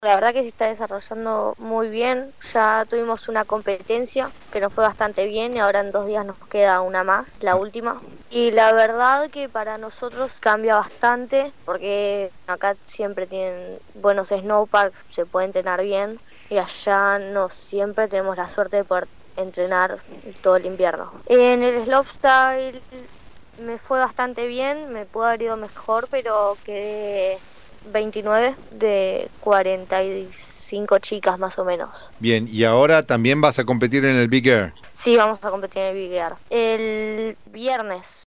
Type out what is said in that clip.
La verdad que se está desarrollando muy bien. Ya tuvimos una competencia que nos fue bastante bien y ahora en 2 días nos queda una más, la última. Y la verdad que para nosotros cambia bastante porque acá siempre tienen buenos snowparks, se puede entrenar bien y allá no siempre tenemos la suerte de poder entrenar todo el invierno. En el slopestyle me fue bastante bien, me pudo haber ido mejor, pero quedé 29 de 45 chicas más o menos. Bien, y ahora también vas a competir en el Big Air. Sí, vamos a competir en el Big Air. El viernes